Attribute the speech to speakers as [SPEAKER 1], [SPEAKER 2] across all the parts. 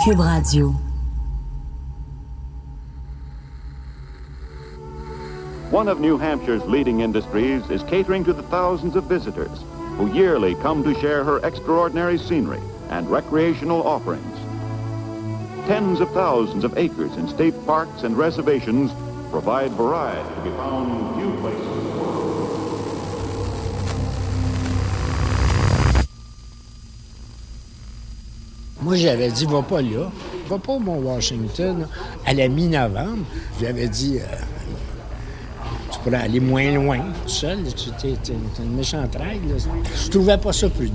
[SPEAKER 1] Cube Radio.
[SPEAKER 2] One of New Hampshire's leading industries is catering to the thousands of visitors who yearly come to share her extraordinary scenery and recreational offerings. Tens of thousands of acres in state parks and reservations provide variety to be found in few places in the world.
[SPEAKER 3] Moi, j'avais dit, va pas là. Va pas au Mont-Washington à la mi-novembre. J'avais dit, tu pourrais aller moins loin, tout seul. T'es une méchante règle. Là. Je trouvais pas ça prudent.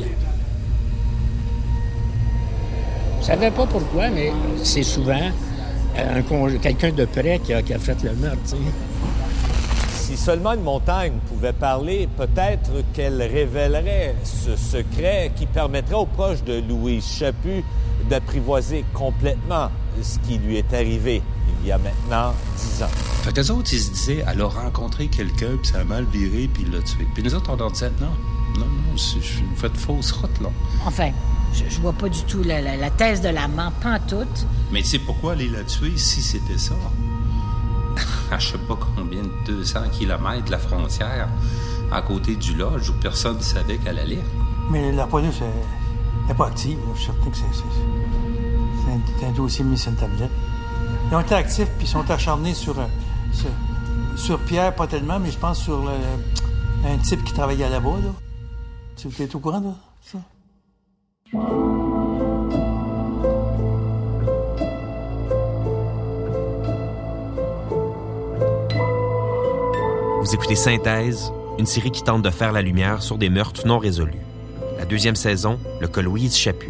[SPEAKER 3] Je savais pas pourquoi, mais c'est souvent quelqu'un de près qui a fait le meurtre. T'sais.
[SPEAKER 4] Si seulement une montagne pouvait parler, peut-être qu'elle révélerait ce secret qui permettrait aux proches de Louise Chaput d'apprivoiser complètement ce qui lui est arrivé il y a maintenant 10 ans.
[SPEAKER 5] Fait qu'eux autres, ils se disaient, elle a rencontré quelqu'un, puis ça a mal viré, puis il l'a tué. Puis nous autres, on leur disait, non, vous faites fausse route, là.
[SPEAKER 6] Enfin, je vois pas du tout la thèse de l'amant, pantoute.
[SPEAKER 5] Mais tu sais pourquoi aller la tuer si c'était ça? À je sais pas combien de 200 kilomètres de la frontière, à côté du lodge où personne ne savait qu'elle allait.
[SPEAKER 7] Mais la police n'est pas active. Je suis certain que c'est un dossier mis sur une tablette. Ils ont été actifs puis ils sont acharnés sur Pierre, pas tellement, mais je pense sur un type qui travaillait là-bas. Là. Tu es au courant de ça?
[SPEAKER 8] Vous écoutez Synthèse, une série qui tente de faire la lumière sur des meurtres non résolus. La 2e saison, le cas Louise Chaput.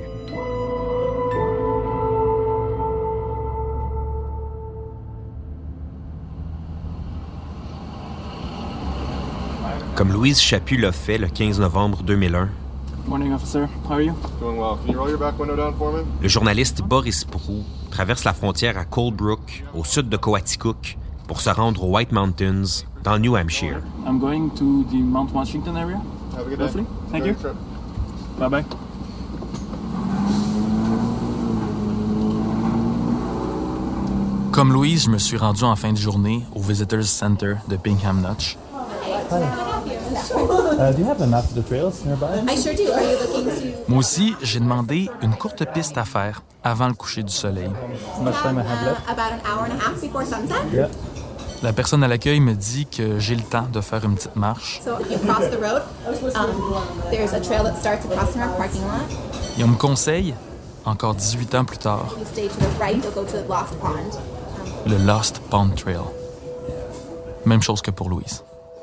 [SPEAKER 8] Comme Louise Chaput l'a fait le 15 novembre 2001,
[SPEAKER 9] Morning, officer. How are you? Doing well. Can you roll your back window down for me?
[SPEAKER 8] Le journaliste Boris Proulx traverse la frontière à Coldbrook, au sud de Coaticook, pour se rendre aux White Mountains, dans le New Hampshire.
[SPEAKER 9] I'm going to the Mount Washington area. Have a good day. Thank you. Bye-bye.
[SPEAKER 10] Comme Louise, je me suis rendu en fin de journée au Visitors Center de Bingham Notch.
[SPEAKER 11] Do you have a map of the trails nearby?
[SPEAKER 12] I sure do. Are you looking to...
[SPEAKER 10] Moi aussi, j'ai demandé une courte piste à faire avant le coucher du soleil.
[SPEAKER 11] How much time I have left?
[SPEAKER 12] About an hour and a half before sunset.
[SPEAKER 11] Yeah.
[SPEAKER 10] La personne à l'accueil me dit que j'ai le temps de faire une petite marche.
[SPEAKER 12] So if you cross the road, there's a trail that starts across from our parking lot.
[SPEAKER 10] Et on me conseille, encore 18 ans plus tard,
[SPEAKER 12] You stay to the right, you'll go to the Lost Pond.
[SPEAKER 10] le Lost Pond Trail. Même chose que pour Louise.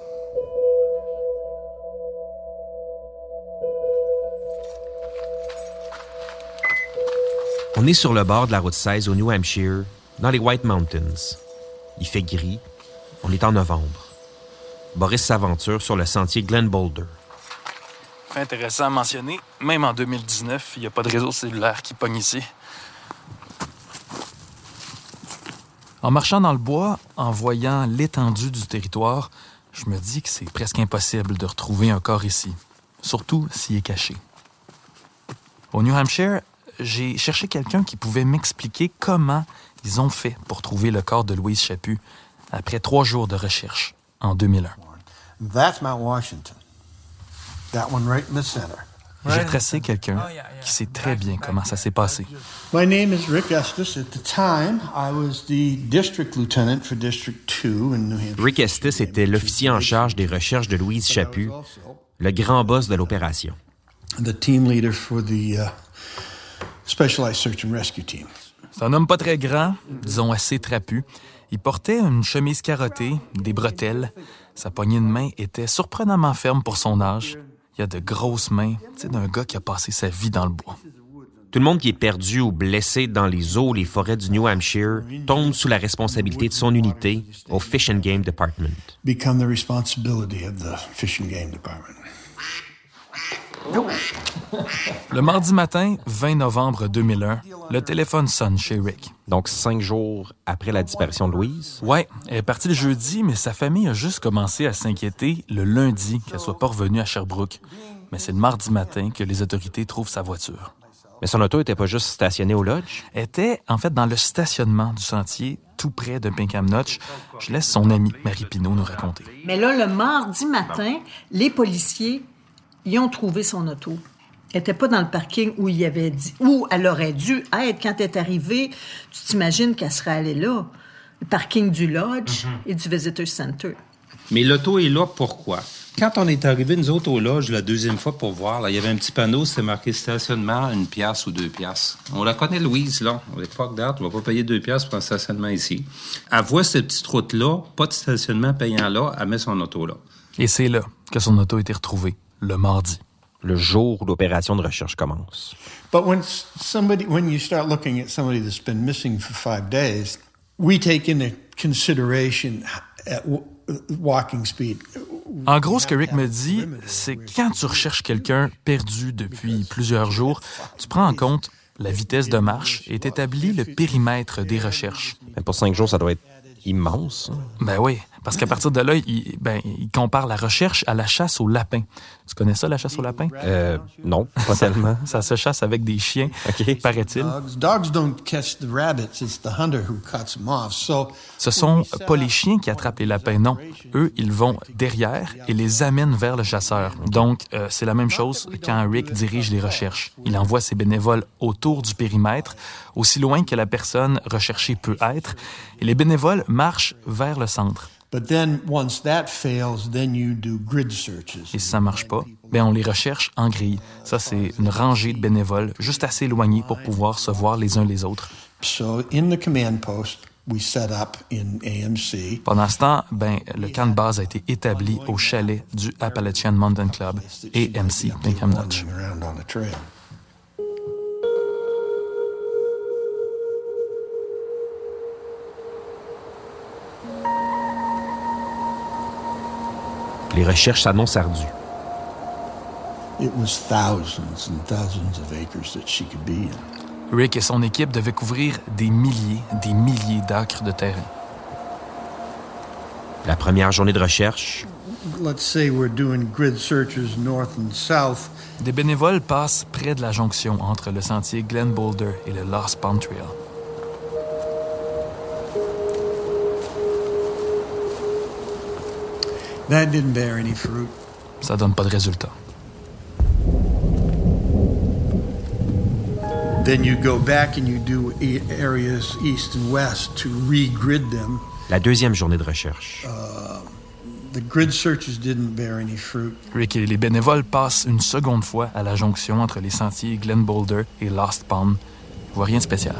[SPEAKER 8] On est sur le bord de la route 16 au New Hampshire, dans les White Mountains. Il fait gris. On est en novembre. Boris s'aventure sur le sentier Glen Boulder.
[SPEAKER 10] Fait intéressant à mentionner, même en 2019, il n'y a pas de réseau cellulaire qui pogne ici. En marchant dans le bois, en voyant l'étendue du territoire, je me dis que c'est presque impossible de retrouver un corps ici, surtout s'il est caché. Au New Hampshire, j'ai cherché quelqu'un qui pouvait m'expliquer comment ils ont fait pour trouver le corps de Louise Chaput après 3 jours de recherche en 2001.
[SPEAKER 13] That's Mount Washington. That one right in the center.
[SPEAKER 10] J'ai tracé quelqu'un qui sait très bien comment ça s'est passé.
[SPEAKER 13] My name is Rick Estes. At the time, I was the district lieutenant for District 2 in New Hampshire.
[SPEAKER 8] Rick Estes était l'officier en charge des recherches de Louise Chaput, le grand boss de l'opération.
[SPEAKER 13] The team leader for the Specialized Search and Rescue Team.
[SPEAKER 10] C'est un homme pas très grand, disons assez trapu. Il portait une chemise carottée, des bretelles. Sa poignée de main était surprenamment ferme pour son âge. Il a de grosses mains, tu sais, d'un gars qui a passé sa vie dans le bois.
[SPEAKER 8] Tout le monde qui est perdu ou blessé dans les eaux ou les forêts du New Hampshire tombe sous la responsabilité de son unité au Fish and Game Department.
[SPEAKER 13] Become the responsibility of the Fish and Game Department.
[SPEAKER 10] Le mardi matin, 20 novembre 2001, le téléphone sonne chez Rick.
[SPEAKER 8] Donc 5 jours après la disparition de Louise?
[SPEAKER 10] Ouais, elle est partie le jeudi, mais sa famille a juste commencé à s'inquiéter le lundi qu'elle soit pas revenue à Sherbrooke. Mais c'est le mardi matin que les autorités trouvent sa voiture.
[SPEAKER 8] Mais son auto était pas juste stationnée au lodge?
[SPEAKER 10] Était, en fait, dans le stationnement du sentier, tout près de Pinkham Notch. Je laisse son amie Marie Pinault nous raconter.
[SPEAKER 1] Mais là, le mardi matin, les policiers y ont trouvé son auto. Elle n'était pas dans le parking où il avait dit, où elle aurait dû être quand elle est arrivée. Tu t'imagines qu'elle serait allée là, le parking du lodge et du Visitor Center.
[SPEAKER 5] Mais l'auto est là, pourquoi? Quand on est arrivé, nous autres, au lodge, la deuxième fois pour voir, là, il y avait un petit panneau, c'était marqué stationnement, 1 piastre ou 2 piastres. On la connaît, Louise, là. On dit, fuck that, on va pas payer 2 piastres pour un stationnement ici. Elle voit cette petite route-là, pas de stationnement payant là, elle met son auto là.
[SPEAKER 10] Et c'est là que son auto a été retrouvée, le mardi.
[SPEAKER 8] Le jour où l'opération de recherche commence.
[SPEAKER 13] But when you start looking at somebody that's been missing for 5 days, we take into consideration walking speed.
[SPEAKER 10] En gros, ce que Rick me dit, c'est que quand tu recherches quelqu'un perdu depuis plusieurs jours, tu prends en compte la vitesse de marche et t'établis le périmètre des recherches.
[SPEAKER 8] Mais pour 5 jours, ça doit être immense.
[SPEAKER 10] Ben oui, parce qu'à partir de là, il compare la recherche à la chasse au lapin. Tu connais ça, la chasse au lapin?
[SPEAKER 8] Non, pas tellement.
[SPEAKER 10] Ça se chasse avec des chiens, paraît-il.
[SPEAKER 13] Dogs don't catch the rabbits, it's the hunter who cuts them off.
[SPEAKER 10] Ce sont pas les chiens qui attrapent les lapins, non. Eux, ils vont derrière et les amènent vers le chasseur. Donc, c'est la même chose quand Rick dirige les recherches. Il envoie ses bénévoles autour du périmètre, aussi loin que la personne recherchée peut être, et les bénévoles marchent vers le centre.
[SPEAKER 13] But then, once that fails, then you do grid searches.
[SPEAKER 10] Et si ça marche pas, on les recherche en grille. Ça, c'est une rangée de bénévoles juste assez éloignés pour pouvoir se voir les uns les autres.
[SPEAKER 13] So, in the command post, we set up in AMC.
[SPEAKER 10] Pendant ce temps, le camp de base a été établi au chalet du Appalachian Mountain Club, AMC, Pinkham Notch.
[SPEAKER 8] Les recherches s'annoncent ardues.
[SPEAKER 13] It was thousands and thousands of acres that she could be in.
[SPEAKER 10] Rick et son équipe devaient couvrir des milliers d'acres de terrain.
[SPEAKER 8] La première journée de recherche.
[SPEAKER 13] Let's say we're doing grid searches north and south.
[SPEAKER 10] Des bénévoles passent près de la jonction entre le sentier Glen Boulder et le Lost Pond Trail.
[SPEAKER 13] That didn't bear any fruit.
[SPEAKER 10] Ça donne pas de résultat.
[SPEAKER 13] Then you go back and you do areas east and west to re-grid them.
[SPEAKER 8] La deuxième journée de recherche.
[SPEAKER 13] The grid searches didn't bear any fruit.
[SPEAKER 10] Rick et les bénévoles passent une seconde fois à la jonction entre les sentiers Glen Boulder et Lost Pond. Ils voient rien de spécial.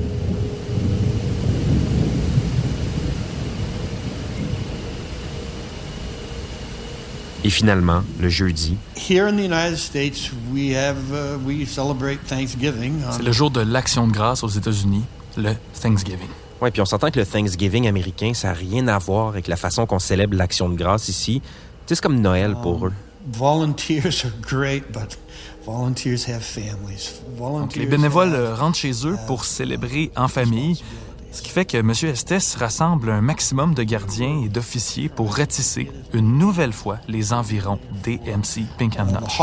[SPEAKER 8] Et finalement, le jeudi.
[SPEAKER 13] Here in the United States, we celebrate Thanksgiving.
[SPEAKER 10] C'est le jour de l'Action de grâce aux États-Unis, le Thanksgiving.
[SPEAKER 8] Oui, puis on s'entend que le Thanksgiving américain, ça n'a rien à voir avec la façon qu'on célèbre l'Action de grâce ici. Tu sais, c'est comme Noël pour eux.
[SPEAKER 13] Volunteers are great, but volunteers have families.
[SPEAKER 10] Donc, les bénévoles rentrent chez eux pour célébrer en famille, ce qui fait que M. Estes rassemble un maximum de gardiens et d'officiers pour ratisser une nouvelle fois les environs d'AMC Pinkham Notch.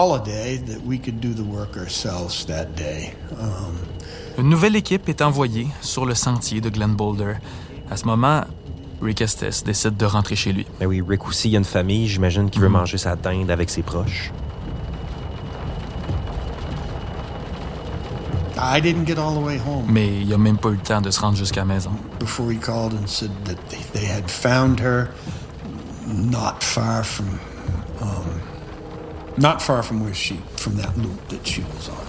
[SPEAKER 10] Une nouvelle équipe est envoyée sur le sentier de Glen Boulder. À ce moment, Rick Estes décide de rentrer chez lui.
[SPEAKER 8] Ben oui, Rick aussi, il y a une famille, j'imagine, qui veut manger sa dinde avec ses proches.
[SPEAKER 13] I didn't get all the way home.
[SPEAKER 10] Mais il n'a même pas eu le temps de se rendre jusqu'à la maison.
[SPEAKER 13] Before he called and said that they had found her not far from from that loop that she was on.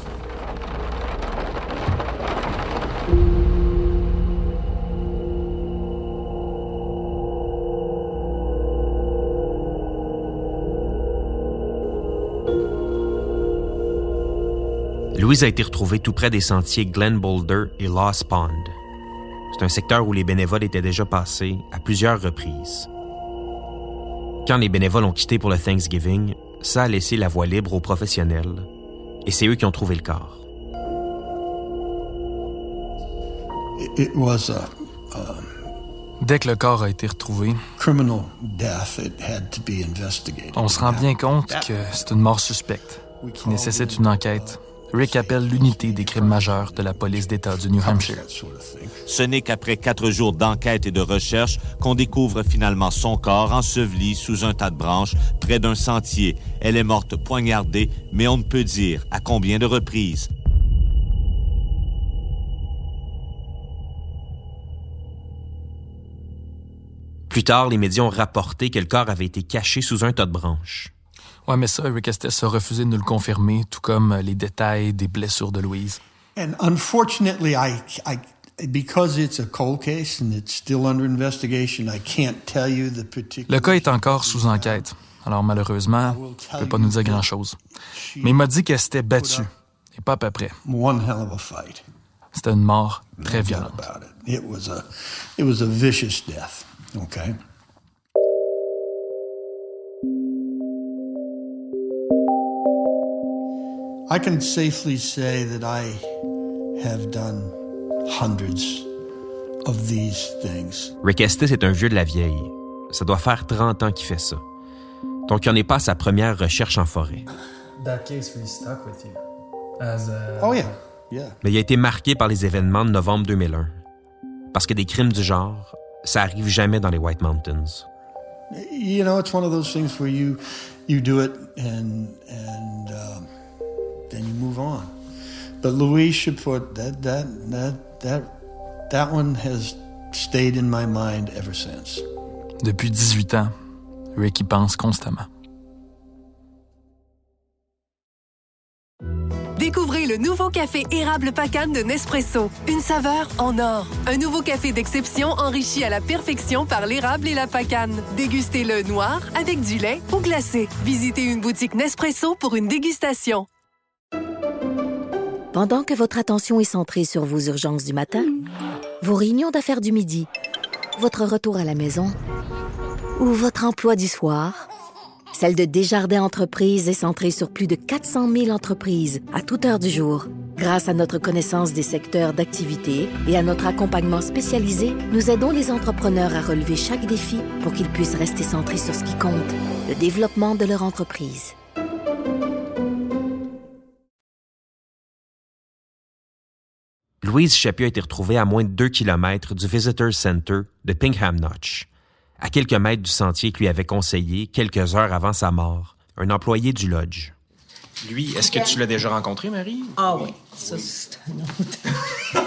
[SPEAKER 8] Louise a été retrouvée tout près des sentiers Glen Boulder et Lost Pond. C'est un secteur où les bénévoles étaient déjà passés à plusieurs reprises. Quand les bénévoles ont quitté pour le Thanksgiving, ça a laissé la voie libre aux professionnels. Et c'est eux qui ont trouvé le corps.
[SPEAKER 10] Dès que le corps a été retrouvé, on se rend bien compte que c'est une mort suspecte qui nécessite une enquête Rick appelle l'unité des crimes majeurs de la police d'État du New Hampshire.
[SPEAKER 4] Ce n'est qu'après 4 jours d'enquête et de recherche qu'on découvre finalement son corps enseveli sous un tas de branches près d'un sentier. Elle est morte poignardée, mais on ne peut dire à combien de reprises.
[SPEAKER 8] Plus tard, les médias ont rapporté que le corps avait été caché sous un tas de branches.
[SPEAKER 10] Ouais, mais ça, Rick Estes a refusé de nous le confirmer, tout comme les détails des blessures de Louise.
[SPEAKER 13] And unfortunately, because it's a cold case and it's still under investigation, I can't tell you the particular...
[SPEAKER 10] Le cas est encore sous enquête. Alors malheureusement, il ne peut pas nous dire grand-chose. Mais il m'a dit qu'elle s'était battue, et pas à peu près.
[SPEAKER 13] One hell of a fight.
[SPEAKER 10] C'était une mort très violente.
[SPEAKER 13] It was a vicious death, okay? I can safely say that I have done hundreds of these things.
[SPEAKER 8] Rick Estes est un vieux de la vieille. Ça doit faire 30 ans qu'il fait ça. Donc, il n'en est pas à sa première recherche en forêt.
[SPEAKER 11] That case really stuck with you. As a...
[SPEAKER 13] Oh yeah, yeah.
[SPEAKER 8] Mais il a été marqué par les événements de novembre 2001. Parce que des crimes du genre, ça arrive jamais dans les White Mountains.
[SPEAKER 13] You know, it's one of those things where you do it and then you move on. But Louise Chaput, that one has stayed in my mind ever since.
[SPEAKER 10] Depuis 18 ans, Rick y pense constamment.
[SPEAKER 14] Découvrez le nouveau café érable Pacane de Nespresso. Une saveur en or. Un nouveau café d'exception enrichi à la perfection par l'érable et la pacane. Dégustez-le noir, avec du lait ou glacé. Visitez une boutique Nespresso pour une dégustation.
[SPEAKER 15] Pendant que votre attention est centrée sur vos urgences du matin, vos réunions d'affaires du midi, votre retour à la maison ou votre emploi du soir, celle de Desjardins Entreprises est centrée sur plus de 400 000 entreprises à toute heure du jour. Grâce à notre connaissance des secteurs d'activité et à notre accompagnement spécialisé, nous aidons les entrepreneurs à relever chaque défi pour qu'ils puissent rester centrés sur ce qui compte, le développement de leur entreprise.
[SPEAKER 8] Louise Chaput a été retrouvée à moins de 2 km du Visitor Center de Pinkham Notch, à quelques mètres du sentier que lui avait conseillé, quelques heures avant sa mort, un employé du lodge.
[SPEAKER 16] Lui, est-ce que tu l'as déjà rencontré, Marie?
[SPEAKER 1] Ah oui, ça c'est un autre.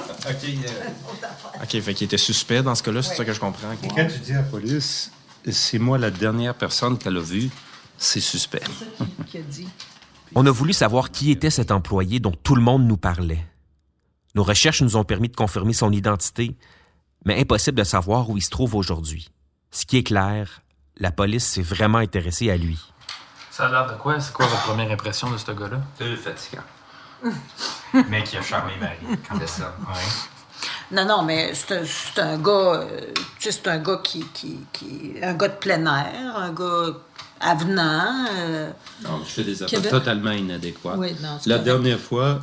[SPEAKER 16] OK, fait qu'il était suspect dans ce cas-là, c'est ça que je comprends.
[SPEAKER 5] Et quand tu dis à la police, c'est moi la dernière personne qu'elle a vue, c'est suspect.
[SPEAKER 1] C'est ça qui a dit.
[SPEAKER 8] On a voulu savoir qui était cet employé dont tout le monde nous parlait. Nos recherches nous ont permis de confirmer son identité, mais impossible de savoir où il se trouve aujourd'hui. Ce qui est clair, la police s'est vraiment intéressée à lui.
[SPEAKER 10] Ça a l'air de quoi? C'est quoi votre première impression de ce gars-là?
[SPEAKER 5] C'est fatigant.
[SPEAKER 16] Mais qui a charmé Marie, quand c'est ça. Ouais.
[SPEAKER 1] Non, mais c'est un gars... c'est un gars qui... un gars de plein air, un gars avenant.
[SPEAKER 5] Non, je fais des affaires totalement inadéquates.
[SPEAKER 1] Oui, non,
[SPEAKER 5] La dernière fois,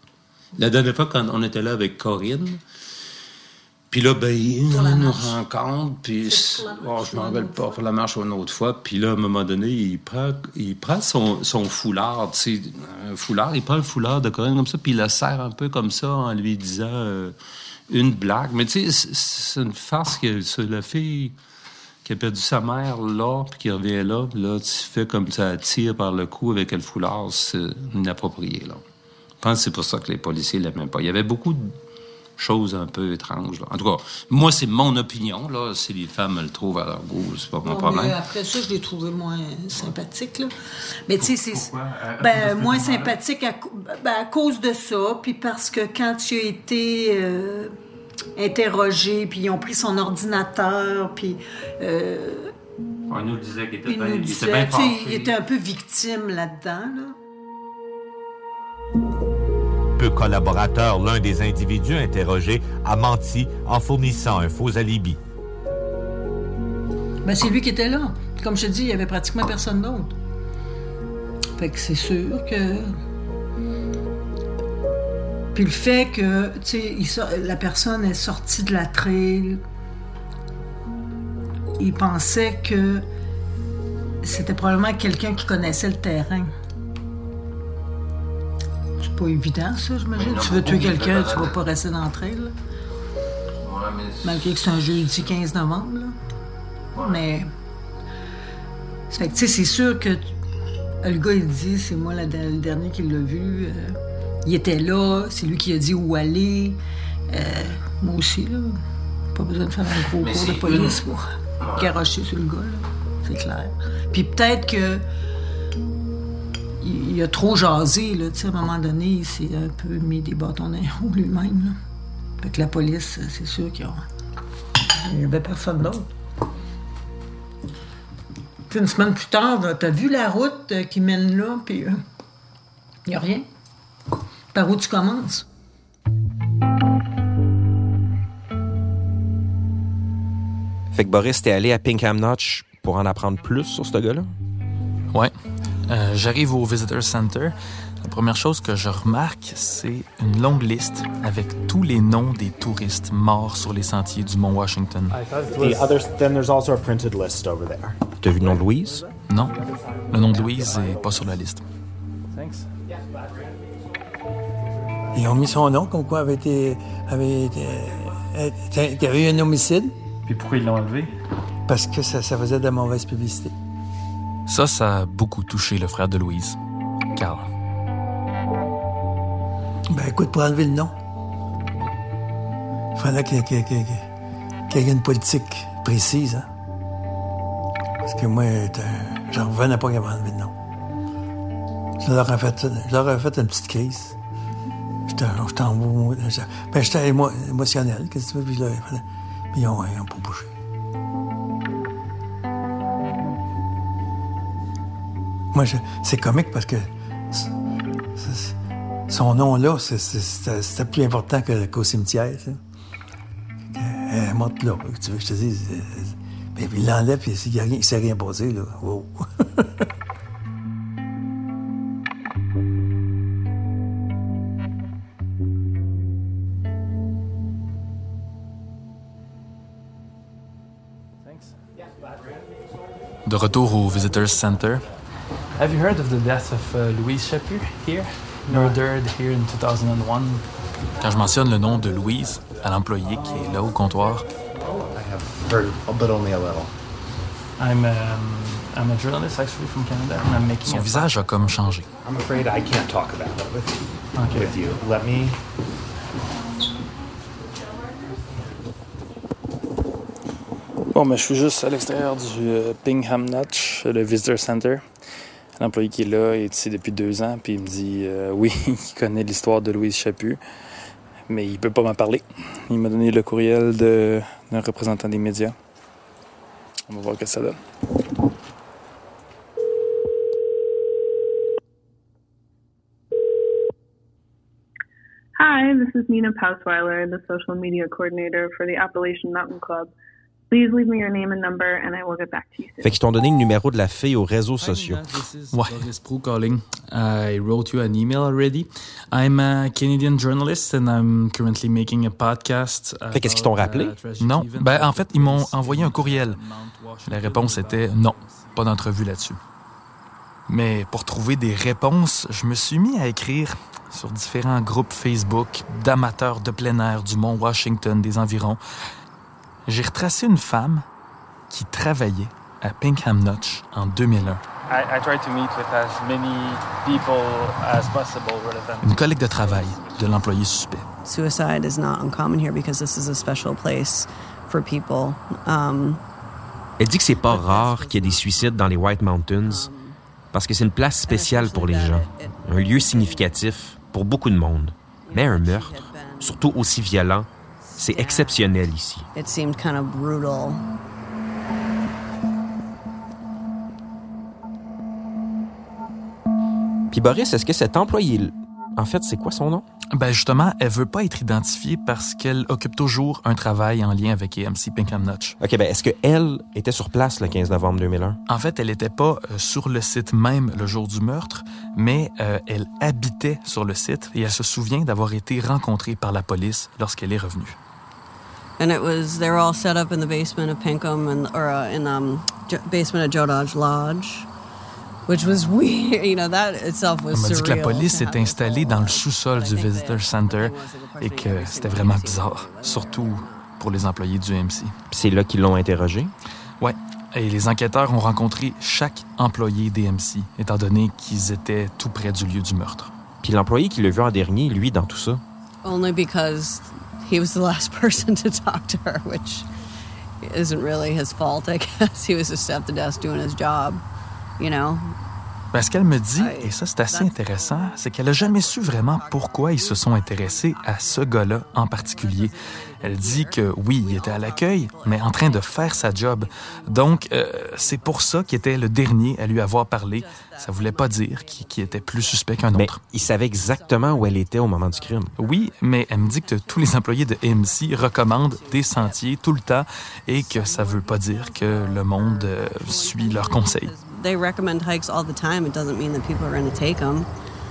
[SPEAKER 5] quand on était là avec Corinne, puis là, on nous rencontre, puis je me rappelle pas pour la marche une autre fois, puis là, à un moment donné, il prend son foulard, tu sais, un foulard, il prend le foulard de Corinne comme ça, puis il le serre un peu comme ça en lui disant une blague. Mais tu sais, c'est une farce que c'est la fille qui a perdu sa mère là, puis qui revient là, puis là, tu fais comme ça tire par le cou avec le foulard, c'est inapproprié, là. Je pense que c'est pour ça que les policiers ne l'aimaient pas. Il y avait beaucoup de choses un peu étranges, là. En tout cas, moi, c'est mon opinion, là. Si les femmes le trouvent à leur goût, c'est pas mon problème.
[SPEAKER 1] Après ça, je l'ai trouvé moins sympathique, là. Mais tu sais, c'est... moins sympathique à cause de ça, puis parce que quand il a été... interrogé, puis ils ont pris son ordinateur, puis...
[SPEAKER 5] On nous le disait qu'il était
[SPEAKER 1] bien
[SPEAKER 5] fâché.
[SPEAKER 1] Il était un peu victime là-dedans, là.
[SPEAKER 4] Peu collaborateur, l'un des individus interrogés a menti en fournissant un faux alibi.
[SPEAKER 1] Ben, c'est lui qui était là. Comme je te dis, il y avait pratiquement personne d'autre. Fait que c'est sûr que... Puis le fait que, tu sais, la personne est sortie de la trail, il pensait que c'était probablement quelqu'un qui connaissait le terrain. Pas évident, ça, j'imagine. Tu veux tuer quelqu'un, tu vas pas rester dans le trail, là. Malgré que c'est un jeudi 15 novembre, là. Mais... Fait que, tu sais, c'est sûr que le gars, il dit, c'est moi le dernier qui l'a vu. Il était là, c'est lui qui a dit où aller. Moi aussi, là. Pas besoin de faire un gros cours de police pour garrocher sur le gars, là. C'est clair. Puis peut-être que il a trop jasé, là. Tu sais, à un moment donné, il s'est un peu mis des bâtons dans les roues lui-même, là. Fait que la police, c'est sûr qu'il n'y avait personne d'autre. Puis une semaine plus tard, t'as vu la route qui mène là, puis il n'y a rien. Par où tu commences?
[SPEAKER 8] Fait que Boris, t'es allé à Pinkham Notch pour en apprendre plus sur ce gars-là?
[SPEAKER 10] Ouais. J'arrive au Visitor Center. La première chose que je remarque, c'est une longue liste avec tous les noms des touristes morts sur les sentiers du Mont Washington.
[SPEAKER 17] Then there's also a printed list over there.
[SPEAKER 8] T'as vu le nom de Louise?
[SPEAKER 10] Non. Le nom de Louise n'est pas sur la liste.
[SPEAKER 7] Ils ont mis son nom, comme quoi il y avait eu un homicide.
[SPEAKER 11] Puis pourquoi ils l'ont enlevé?
[SPEAKER 7] Parce que ça faisait de la mauvaise publicité.
[SPEAKER 10] Ça a beaucoup touché le frère de Louise, Carl.
[SPEAKER 7] Ben écoute, pour enlever le nom, il fallait qu'il y ait une politique précise. Hein? Parce que moi, j'en revenais pas qu'il avait enlevé le nom. Je leur ai fait une petite crise. J'étais émotionnel. Qu'est-ce que tu veux? Puis ils ont pas bougé. Moi, c'est comique parce que son nom-là, c'était plus important qu'au cimetière. Tu sais. Elle est morte là. Tu veux que je te dise? Puis il l'enlève, puis il ne s'est rien passé. Là. Wow.
[SPEAKER 10] De retour au Visitors Center.
[SPEAKER 11] Have you heard of the death of Louise Chaput here? Murdered here in 2001.
[SPEAKER 10] Quand je mentionne le nom de Louise à l'employé qui est là au comptoir,
[SPEAKER 17] I have heard, but only a little.
[SPEAKER 11] I'm a journalist actually from Canada, and I'm making
[SPEAKER 10] son visage a comme changé.
[SPEAKER 17] I'm afraid I can't talk about it with you. Let me.
[SPEAKER 9] Bon, je suis juste à l'extérieur du Pinkham Notch, le Visitor Center. L'employé qui est là est ici depuis 2 ans, puis il me dit oui, il connaît l'histoire de Louise Chaput, mais il peut pas m'en parler. Il m'a donné le courriel d'un représentant des médias. On va voir ce que ça donne.
[SPEAKER 18] Hi, this is Nina Pausweiler, the social media coordinator for the Appalachian Mountain Club. Please leave me your name and number and I will get back to you soon.
[SPEAKER 8] Fait qu'ils t'ont donné le numéro de la fille aux réseaux sociaux.
[SPEAKER 10] Ouais.
[SPEAKER 11] Boris Prou calling. I wrote you an email already. I'm a Canadian journalist and I'm currently making a podcast.
[SPEAKER 8] Fait qu'est-ce qu'ils t'ont rappelé?
[SPEAKER 10] Non. En fait, ils m'ont envoyé un courriel. La réponse était non. Pas d'entrevue là-dessus. Mais pour trouver des réponses, je me suis mis à écrire sur différents groupes Facebook d'amateurs de plein air du Mont Washington, des environs. J'ai retracé une femme qui travaillait à Pinkham Notch en 2001.
[SPEAKER 9] I try to meet with as many people as possible rather than...
[SPEAKER 10] Une collègue de travail de l'employé suspect.
[SPEAKER 19] Suicide is not uncommon here because this is a special place for people.
[SPEAKER 8] Elle dit que c'est pas rare qu'il y ait des suicides dans les White Mountains parce que c'est une place spéciale pour les gens, un lieu significatif pour beaucoup de monde. Mais un meurtre, surtout aussi violent, c'est exceptionnel ici.
[SPEAKER 19] It seemed kind of brutal.
[SPEAKER 8] Puis Boris, est-ce que cet employé... En fait, c'est quoi son nom?
[SPEAKER 10] Justement, elle veut pas être identifiée parce qu'elle occupe toujours un travail en lien avec AMC Pinkham Notch.
[SPEAKER 8] OK, est-ce qu'elle était sur place le 15 novembre 2001?
[SPEAKER 10] En fait, elle était pas sur le site même le jour du meurtre, mais elle habitait sur le site et elle se souvient d'avoir été rencontrée par la police lorsqu'elle est revenue.
[SPEAKER 19] And they were all set up in the basement of Pinkham basement of Joe Dodge Lodge. which was weird. You know, that itself was surreal.
[SPEAKER 10] On m'a dit que la police s'est installée dans le sous-sol du Visitor Center et que c'était vraiment bizarre, surtout pour les employés du MC.
[SPEAKER 8] C'est là qu'ils l'ont interrogé?
[SPEAKER 10] Oui. Et les enquêteurs ont rencontré chaque employé des MC, étant donné qu'ils étaient tout près du lieu du meurtre.
[SPEAKER 8] Puis l'employé qui l'a vu en dernier, lui, dans tout ça?
[SPEAKER 19] Only because he was the last person to talk to her, which isn't really his fault, I guess. He was just at the desk doing his job, you know?
[SPEAKER 10] Ben, ce qu'elle me dit, et ça c'est assez intéressant, c'est qu'elle n'a jamais su vraiment pourquoi ils se sont intéressés à ce gars-là en particulier. Elle dit que oui, il était à l'accueil, mais en train de faire sa job. Donc, c'est pour ça qu'il était le dernier à lui avoir parlé. Ça voulait pas dire qu'il était plus suspect qu'un autre.
[SPEAKER 8] Mais il savait exactement où elle était au moment du crime.
[SPEAKER 10] Oui, mais elle me dit que tous les employés de AMC recommandent des sentiers tout le temps et que ça veut pas dire que le monde suit leurs conseils.
[SPEAKER 19] They recommend hikes all the time. It doesn't mean that people are going to take them.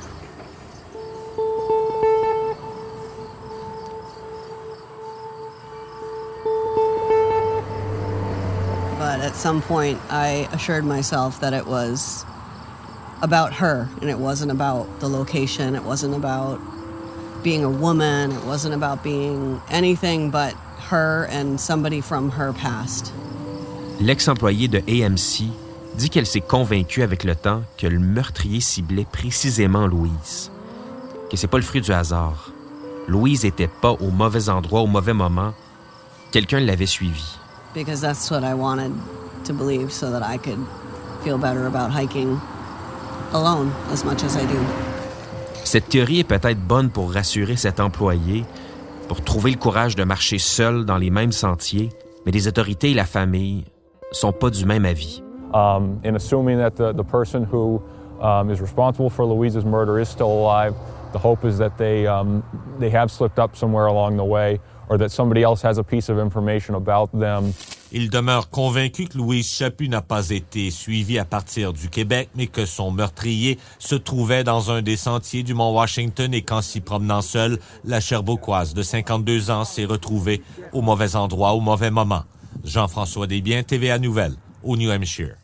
[SPEAKER 19] But at some point, I assured myself that it was about her, and it wasn't about the location. It wasn't about being a woman. It wasn't about being anything but her and somebody from her past.
[SPEAKER 8] L'ex-employé de AMC dit qu'elle s'est convaincue avec le temps que le meurtrier ciblait précisément Louise. Que c'est pas le fruit du hasard. Louise était pas au mauvais endroit au mauvais moment. Quelqu'un l'avait suivie.
[SPEAKER 19] Because that's what I wanted to believe so that I could feel better about hiking alone as much as I do.
[SPEAKER 8] Cette théorie est peut-être bonne pour rassurer cet employé, pour trouver le courage de marcher seul dans les mêmes sentiers, mais les autorités et la famille sont pas du même avis.
[SPEAKER 20] In assuming that the person who is responsible for Louise's murder is still alive, the hope is that they have slipped up somewhere along the way, or that somebody else has a piece of information about them.
[SPEAKER 4] Il demeure convaincu que Louise Chaput n'a pas été suivie à partir du Québec, mais que son meurtrier se trouvait dans un des sentiers du Mont-Washington et qu'en s'y promenant seule, la Sherbrookeoise de 52 ans s'est retrouvée au mauvais endroit au mauvais moment. Jean-François Desbiens, TVA Nouvelles, au New Hampshire.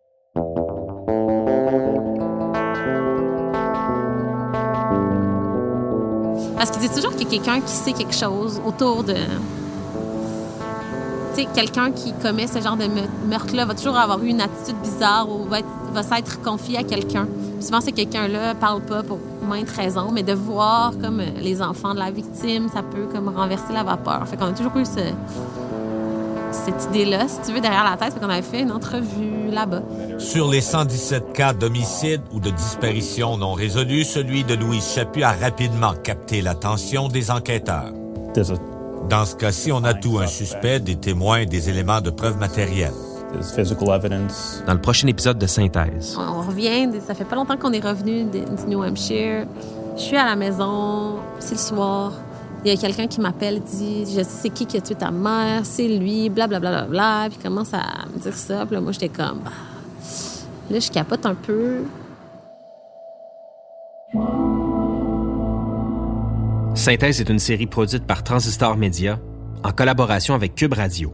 [SPEAKER 21] Parce qu'il dit toujours qu'il y a quelqu'un qui sait quelque chose autour de... Tu sais, quelqu'un qui commet ce genre de meurtre-là va toujours avoir eu une attitude bizarre ou va s'être confié à quelqu'un. Souvent, ce quelqu'un-là parle pas pour maintes raisons, mais de voir comme les enfants de la victime, ça peut comme renverser la vapeur. Fait qu'on a toujours eu cette idée-là, si tu veux, derrière la tête, fait qu'on avait fait une entrevue là-bas.
[SPEAKER 4] Sur les 117 cas d'homicide ou de disparition non résolus, celui de Louise Chaput a rapidement capté l'attention des enquêteurs. Dans ce cas-ci, on a tout, un suspect, des témoins, des éléments de preuve matérielle.
[SPEAKER 8] Dans le prochain épisode de Synthèse.
[SPEAKER 21] On revient, ça fait pas longtemps qu'on est revenu du New Hampshire. Je suis à la maison, c'est le soir. Il y a quelqu'un qui m'appelle, dit « Je sais c'est qui a tué ta mère, c'est lui, blablabla. Bla, bla, bla. » Puis il commence à me dire ça. Puis là, moi, j'étais comme... Là, je capote un peu.
[SPEAKER 8] Synthèse est une série produite par Transistor Media en collaboration avec Cube Radio.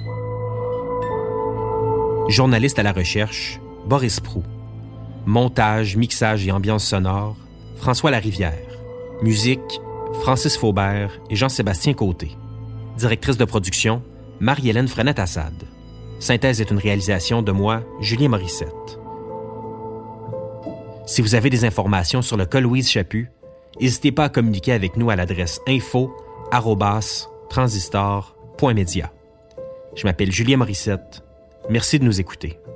[SPEAKER 8] Journaliste à la recherche, Boris Proulx. Montage, mixage et ambiance sonore, François Larivière. Musique, Francis Faubert et Jean-Sébastien Côté. Directrice de production, Marie-Hélène Frenette-Assad. Synthèse est une réalisation de moi, Julien Morissette. Si vous avez des informations sur le cas Louise Chaput, n'hésitez pas à communiquer avec nous à l'adresse info@transistor.media. Je m'appelle Julien Morissette. Merci de nous écouter.